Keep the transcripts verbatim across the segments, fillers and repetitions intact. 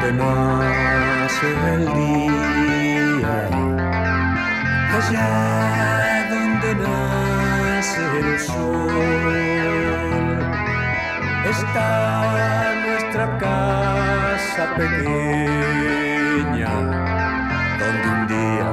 donde nace el día, allá donde nace el sol, está nuestra casa pequeña, donde un día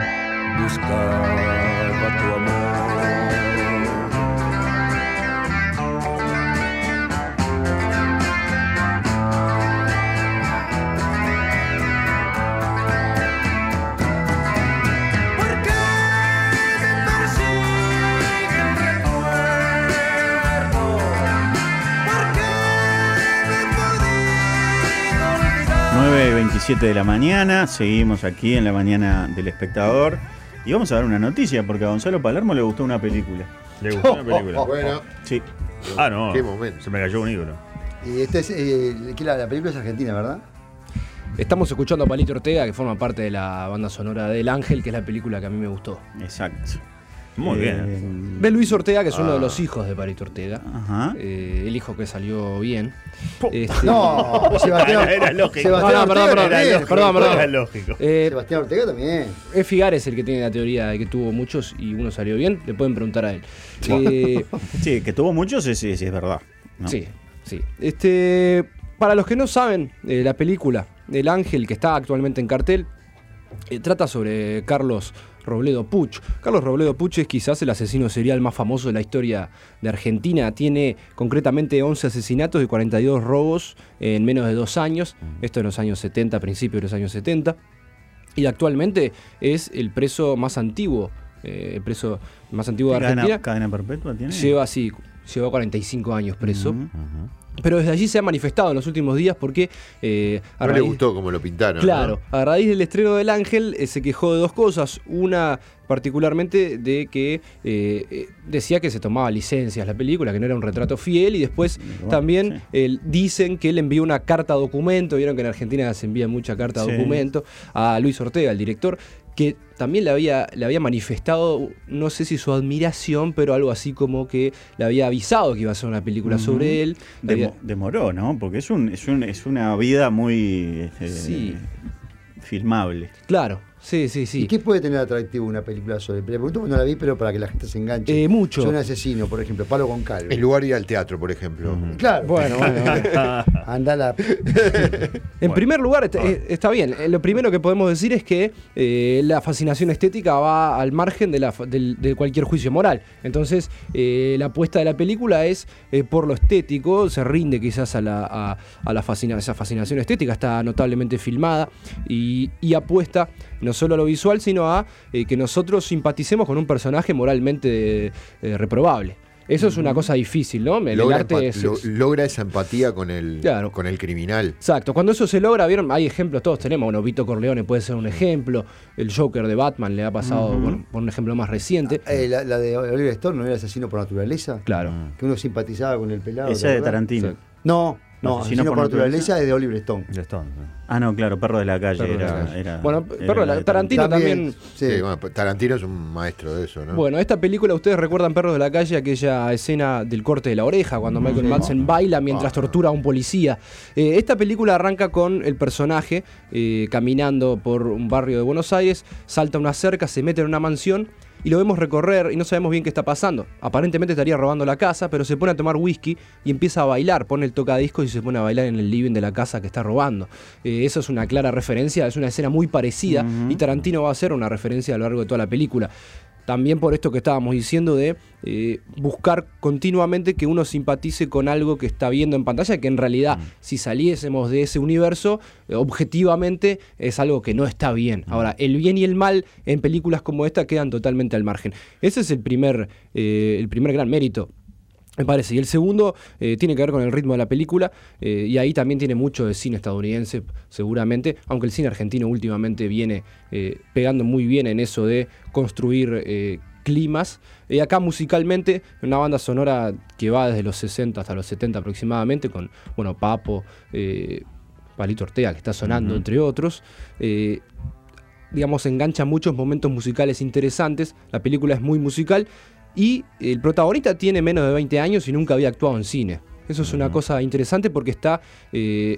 buscaba tu amor. nueve y veintisiete de la mañana, seguimos aquí en la mañana del Espectador y vamos a dar una noticia porque a Gonzalo Palermo le gustó una película. ¿Le gustó una película? Bueno. Sí. Ah, no. Qué momento. Se me cayó un ídolo. Y este es, eh, que la, la película es argentina, ¿verdad? Estamos escuchando a Palito Ortega, que forma parte de la banda sonora del Ángel, que es la película que a mí me gustó. Exacto. Muy Eh, bien. Ve Luis Ortega, que es uno Ah. de los hijos de Palito Ortega. Ajá. Eh, el hijo que salió bien. Po. Este, No, Sebastián. Era- era lógico. Sebastián No, no, perdón, Ortega perdón, también. era perdón, perdón. Era lógico. eh, Sebastián Ortega también. es Figares el que tiene la teoría de que tuvo muchos y uno salió bien. Le pueden preguntar a él. Eh, Sí, que tuvo muchos, sí, sí, sí, es verdad. ¿no? Sí, sí. Este, para los que no saben, eh, la película El Ángel, que está actualmente en cartel, eh, trata sobre Carlos Robledo Puch. Carlos Robledo Puch es quizás el asesino serial más famoso de la historia de Argentina. Tiene concretamente once asesinatos y cuarenta y dos robos en menos de dos años. Esto en los años setenta, principios de los años setenta. Y actualmente es el preso más antiguo, eh, el preso más antiguo de Cadena, Argentina. cadena perpetua tiene. Lleva así, lleva cuarenta y cinco años preso. Ujú. Pero desde allí se ha manifestado en los últimos días porque... Eh, a No le raíz- gustó como lo pintaron. Claro, a raíz del estreno del Ángel eh, se quejó de dos cosas. Una particularmente de que eh, eh, decía que se tomaba licencias la película, que no era un retrato fiel, y después Bueno, también sí. eh, dicen que él envió una carta documento, vieron que en Argentina se envía mucha carta Sí. documento, a Luis Ortega, el director, que también le había, le había manifestado, no sé si su admiración, pero algo así como que le había avisado que iba a hacer una película Ujú. sobre él. Le Demo- había- demoró, ¿no? Porque es un, es un, es una vida muy este, Sí. filmable. Claro, sí, sí, sí. ¿Y qué puede tener atractivo una película sobre? Le pregunto porque no la vi, pero para que la gente se enganche. Eh, mucho. Soy un asesino, por ejemplo, Palo con Calvo. En lugar de ir al teatro, por ejemplo. Claro. Bueno, bueno, bueno. Anda la. En primer lugar, está, eh, está bien. Eh, Lo primero que podemos decir es que eh, la fascinación estética va al margen de, la, fa- del- de cualquier juicio moral. Entonces, eh, la apuesta de la película es eh, por lo estético, se rinde quizás a, la, a, a la fascina- esa fascinación estética, está notablemente filmada y, y apuesta no solo a lo visual, sino a eh, que nosotros simpaticemos con un personaje moralmente eh, reprobable. Eso es una cosa difícil, ¿no? El, el Logra, arte empa- es, lo- es- logra esa empatía con el, Claro. con el criminal. Exacto, cuando eso se logra, vieron, hay ejemplos, todos tenemos, bueno, Vito Corleone puede ser un ejemplo, el Joker de Batman le ha pasado, Ujú. bueno, por un ejemplo más reciente. Eh, la, la de Oliver Stone, ¿no era Asesino por Naturaleza? Claro. Que uno simpatizaba con el pelado. Esa ¿te de acordás? Tarantino. Sí. No, no, Asesino Asesino por por Naturaleza Naturaleza es de Oliver Stone. Ya está. Ah, no, claro, Perro de la Calle Perro de la era, Calle. era- Bueno, era Perro de la- de Tarantino también- Sí. Sí, bueno, Tarantino es un maestro de eso, ¿no? Bueno, esta película, ustedes recuerdan Perros de la Calle, aquella escena del corte de la oreja, cuando Michael Madsen baila mientras tortura a un policía. Eh, esta película arranca con el personaje eh, caminando por un barrio de Buenos Aires, salta una cerca, se mete en una mansión y lo vemos recorrer y no sabemos bien qué está pasando. Aparentemente estaría robando la casa, pero se pone a tomar whisky y empieza a bailar, pone el tocadiscos y se pone a bailar en el living de la casa que está robando. Eh, eso es una clara referencia, es una escena muy parecida y Tarantino va a hacer una referencia a lo largo de toda la película. También por esto que estábamos diciendo de eh, buscar continuamente que uno simpatice con algo que está viendo en pantalla, que en realidad, si saliésemos de ese universo, eh, objetivamente es algo que no está bien. Ahora, el bien y el mal en películas como esta quedan totalmente al margen. Ese es el primer, eh, el primer gran mérito, me parece. Y el segundo eh, tiene que ver con el ritmo de la película, eh, y ahí también tiene mucho de cine estadounidense, seguramente, aunque el cine argentino últimamente viene eh, pegando muy bien en eso de construir eh, climas. Y acá musicalmente, una banda sonora que va desde los sesenta hasta los setenta aproximadamente, con, bueno, Papo, eh, Palito Ortega, que está sonando, uh-huh. entre otros. Eh, digamos, engancha muchos momentos musicales interesantes. La película es muy musical. Y el protagonista tiene menos de veinte años y nunca había actuado en cine. Eso es una cosa interesante porque está eh,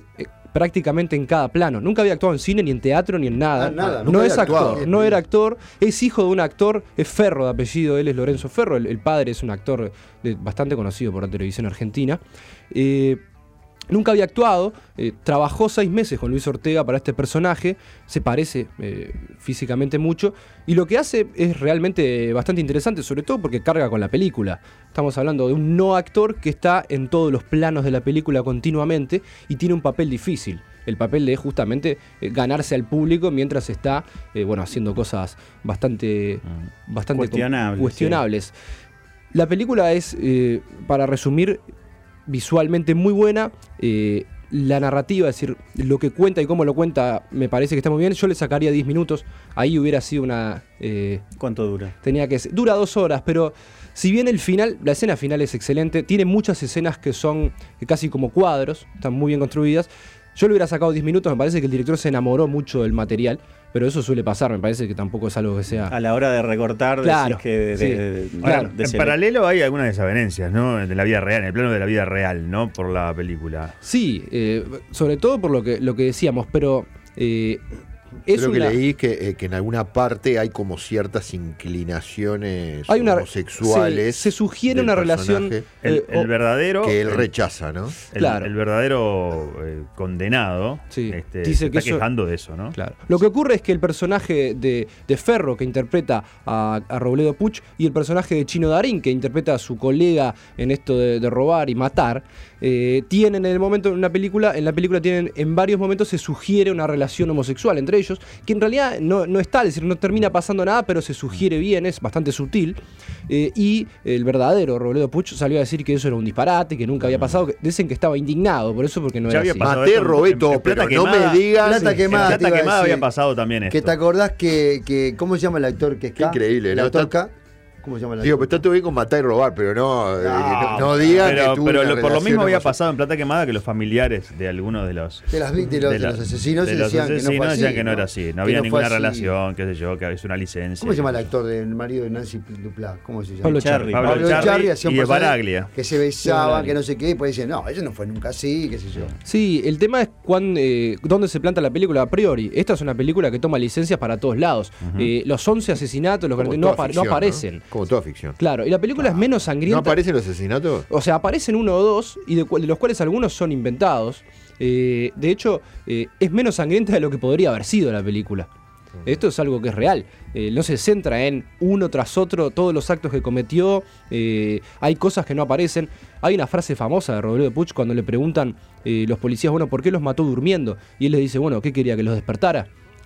prácticamente en cada plano. Nunca había actuado en cine, ni en teatro, ni en nada. Ah, nada, no nunca es había actor, actuado. no era actor. Es hijo de un actor, es Ferro de apellido, él es Lorenzo Ferro. El, el padre es un actor de- bastante conocido por la televisión argentina. Eh, Nunca había actuado, eh, trabajó seis meses con Luis Ortega para este personaje, se parece eh, físicamente mucho, y lo que hace es realmente bastante interesante, sobre todo porque carga con la película. Estamos hablando de un no actor que está en todos los planos de la película continuamente y tiene un papel difícil. El papel de justamente eh, ganarse al público mientras está eh, bueno, haciendo cosas bastante, bastante Cuestionables, com- cuestionables. La película es, eh, para resumir, visualmente muy buena. eh, la narrativa, es decir, lo que cuenta y cómo lo cuenta, me parece que está muy bien. Yo le sacaría diez minutos. Ahí hubiera sido una... eh, ¿Cuánto dura? tenía que ser- dura dos horas, pero si bien el final, la escena final es excelente, tiene muchas escenas que son casi como cuadros, están muy bien construidas. Yo le hubiera sacado diez minutos, me parece que el director se enamoró mucho del material, pero eso suele pasar, me parece que tampoco es algo que sea... A la hora de recortar, Claro, decís que de, sí. de- de- Claro. de En cele- paralelo hay algunas desavenencias, ¿no? De la vida real, en el plano de la vida real, ¿no? Por la película. Sí, eh, sobre todo por lo que, lo que decíamos, pero eh, es Creo que una... leí que, eh, que en alguna parte hay como ciertas inclinaciones Hay una, homosexuales. se, se sugiere del una relación... personaje El, eh, el o- verdadero. que él el- rechaza, ¿no? El, Claro. el verdadero eh, condenado Sí, este, dice se que está eso- quejando de eso, ¿no? Claro. Lo que ocurre es que el personaje de, de Ferro, que interpreta a, a Robledo Puch, y el personaje de Chino Darín, que interpreta a su colega en esto de, de robar y matar, eh, tienen en el momento, en una película, en la película tienen, en varios momentos se sugiere una relación homosexual entre ellos, que en realidad no, no está, es decir, no termina pasando nada, pero se sugiere bien, es bastante sutil. Eh, y el verdadero Robledo Puch salió a decir que eso era un disparate, que nunca había pasado, que dicen que estaba indignado por eso, porque no Ya era había así. pasado Maté, esto en- robé en- todo, en Plata pero no Quemada. me digas. Plata En Quemada, te Plata iba a Quemada decir. había pasado también esto. Que te acordás que, que. ¿Cómo se llama el actor que es Qué K? increíble, El ¿no? actor Está- K. ¿Cómo se llama el Digo, pero actor? está todo bien con matar y robar, pero no, eh, Ah, no, no digan pero, que tuvo pero una lo- por lo relación mismo había homosexual. pasado en Plata Quemada que los familiares de algunos de los De las víctimas, de, la- los asesinos, de y los decían que no asesinos fue así. decían que no era así, no Que había fue ninguna así. relación, qué sé yo, que es una licencia. ¿Cómo se llama el actor del marido de Nancy Duplá? ¿Cómo se llama? Pablo Charri. Pablo Pablo Charri Charri hacía un y personaje Baraglia. que se besaban, Baraglia. que no sé qué, y después decían, no, eso no fue nunca así, qué sé yo. Sí, el tema es cuán, eh, dónde se planta la película a priori. Esta es una película que toma licencias para todos lados. Eh, los once asesinatos, los Como cuarenta y nueve no, toda apa- no ficción, aparecen. Como toda ficción. Claro, y la película es menos sangrienta. ¿No aparecen los asesinatos? O sea, aparecen uno o dos, y de, cu- de los cuales algunos son inventados. Eh, de hecho, eh, es menos sangrienta de lo que podría haber sido la película. Esto es algo que es real. Eh, no se centra en uno tras otro todos los actos que cometió. Eh, hay cosas que no aparecen. Hay una frase famosa de Robledo Puch cuando le preguntan eh, los policías, bueno, ¿por qué los mató durmiendo? Y él les dice, bueno, ¿qué quería? ¿Que los despertara?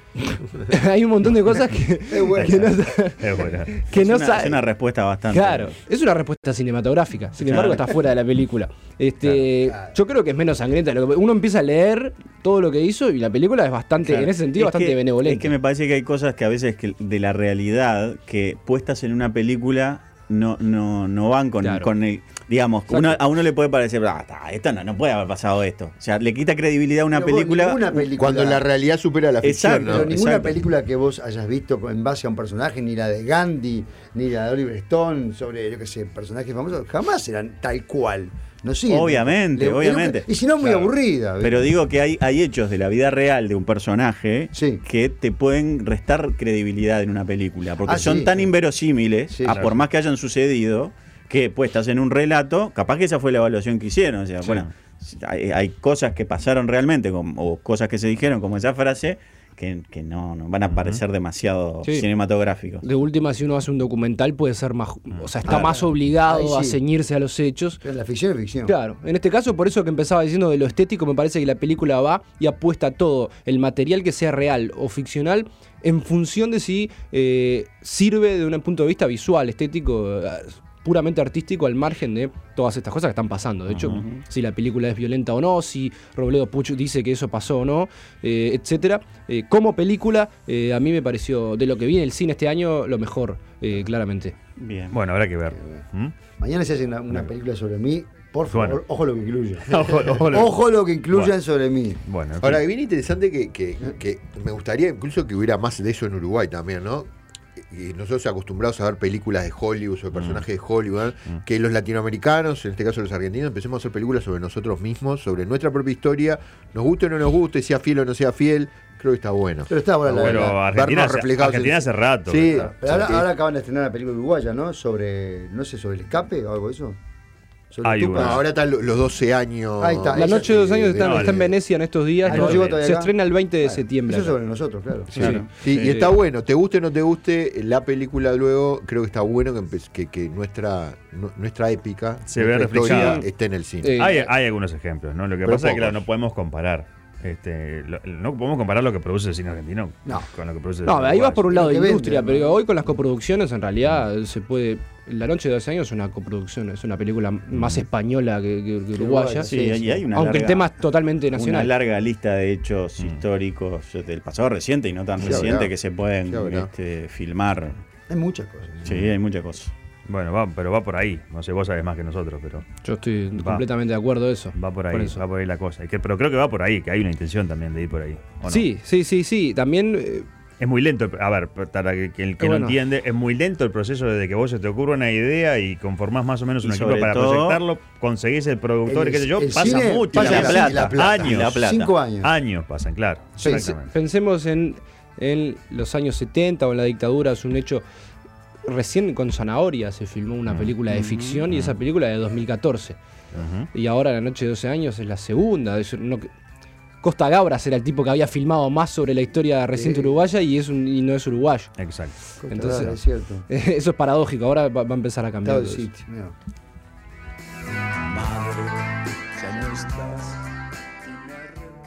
Hay un montón de cosas que, buena. que no, Es buena. que es, no una, sa- es una respuesta bastante. Claro, es una respuesta cinematográfica, sin embargo está fuera de la película. Este, Claro. Yo creo que es menos sangrienta. de lo que- Uno empieza a leer todo lo que hizo y la película es bastante, Claro. en ese sentido, Es bastante que- benevolente. Es que me parece que hay cosas que a veces que de la realidad que puestas en una película no, no, no van con, Claro. con el. Digamos, Exacto. uno- a uno le puede parecer, ah, ta, esto no, no puede haber pasado esto. O sea, le quita credibilidad a una Pero vos, película. ninguna película- Cuando la realidad supera la ficción, Exacto, ¿no? Pero ninguna exacto. película que vos hayas visto en base a un personaje, ni la de Gandhi, ni la de Oliver Stone, sobre, yo qué sé, personajes famosos, jamás eran tal cual. No siguen. Obviamente, Le- obviamente. Y si no, muy Claro. aburrida. ¿viste? Pero digo que hay, hay hechos de la vida real de un personaje Sí. que te pueden restar credibilidad en una película. Porque Ah, son sí, tan sí. inverosímiles, Sí, a claro. por más que hayan sucedido, que puestas en un relato, capaz que esa fue la evaluación que hicieron. O sea, Sí. bueno, hay, hay cosas que pasaron realmente, como- o cosas que se dijeron, como esa frase, que, que no, no van a parecer demasiado Sí. cinematográficos. De última, si uno hace un documental, puede ser más. O sea, está Claro. más obligado Ahí sí. a ceñirse a los hechos. Pero la ficción es ficción. Claro, en este caso, por eso que empezaba diciendo de lo estético, me parece que la película va y apuesta todo, el material que sea real o ficcional, en función de si eh, sirve de un punto de vista visual, estético, eh, puramente artístico, al margen de todas estas cosas que están pasando. De hecho, si la película es violenta o no, si Robledo Puch dice que eso pasó o no, eh, etcétera. Eh, como película, eh, a mí me pareció, de lo que vi en el cine este año, lo mejor, eh, claramente. Bien. Bueno, habrá que ver. ¿Mm? Mañana se hace una, una película sobre mí. Por favor, Bueno. ojo lo que incluya. Ojo, ojo lo- Ojo lo que incluyan Bueno. sobre mí. Bueno, en Ahora, fin. bien interesante que, que- que me gustaría incluso que hubiera más de eso en Uruguay también, ¿no? y nosotros acostumbrados a ver películas de Hollywood, sobre personajes de Hollywood, mm. que los latinoamericanos, en este caso los argentinos, empecemos a hacer películas sobre nosotros mismos, sobre nuestra propia historia, nos guste o no nos guste, sea fiel o no sea fiel, creo que está bueno. Pero está bueno, pero la, Argentina, hace, Argentina en... hace rato. Sí, ¿verdad? pero ahora, ahora acaban de estrenar la película uruguaya, ¿no? Sobre, no sé, sobre el escape o algo de eso. Ay, no, ahora están los doce años. Ahí está. La noche de dos años está, no, está en Venecia en estos días. no, ¿no? no, se estrena el veinte de bueno, septiembre. Eso acá. sobre nosotros, claro. Sí, Claro. sí, Sí. y está bueno, te guste o no te guste, la película luego, creo que está bueno que, empe- que, que nuestra, nu- nuestra épica Se nuestra ve reflejada. historia esté en el cine. Eh, Hay, hay algunos ejemplos, ¿no? Lo que Pero pasa es que pocos. claro, no podemos comparar. Este, lo- no podemos comparar lo que produce el cine argentino No. con lo que produce el No, cine ahí vas uruguayo. por un lado de Lo que industria, vende, pero ¿no? hoy con las coproducciones en realidad se puede. La noche de doce años es una coproducción, es una película más española que, que- que uruguaya. Sí, Sí, y sí. hay una Aunque el larga- tema es totalmente una nacional. larga lista de hechos históricos del pasado reciente y no tan Sí, reciente habrá. que se pueden Sí, habrá. este, filmar. Hay muchas cosas. Sí, hay muchas cosas. Bueno, va, pero va por ahí. No sé, vos sabés más que nosotros, pero Yo estoy Va. completamente de acuerdo de eso. va por Por ahí, eso. va por ahí la cosa. Y que, pero creo que va por ahí, que hay una intención también de ir por ahí. ¿o no? Sí, sí, sí, sí. También. eh, Es muy lento, a ver, para que, que el que Eh, no bueno. entiende, es muy lento el proceso desde que vos se te ocurre una idea y conformás más o menos un Y equipo sobre para todo- proyectarlo, conseguís el productor, El- qué sé yo, el pasa cine mucho. pasa la así, plata, la plata. años. Y la plata. Cinco años. Años pasan, claro. Pense- Exactamente. pensemos en, en los años setenta o en la dictadura, es un hecho. Recién con Zanahoria se filmó una película de ficción y esa película es de dos mil catorce. Ujú. Y ahora La Noche de doce años es la segunda. Es no- Costa Gabras era el tipo que había filmado más sobre la historia reciente Sí. uruguaya y, es un, y no es uruguayo. Exacto. Entonces- es cierto. Eso es paradójico, ahora va, va a empezar a cambiar. Estado todo del eso. sitio, mirá.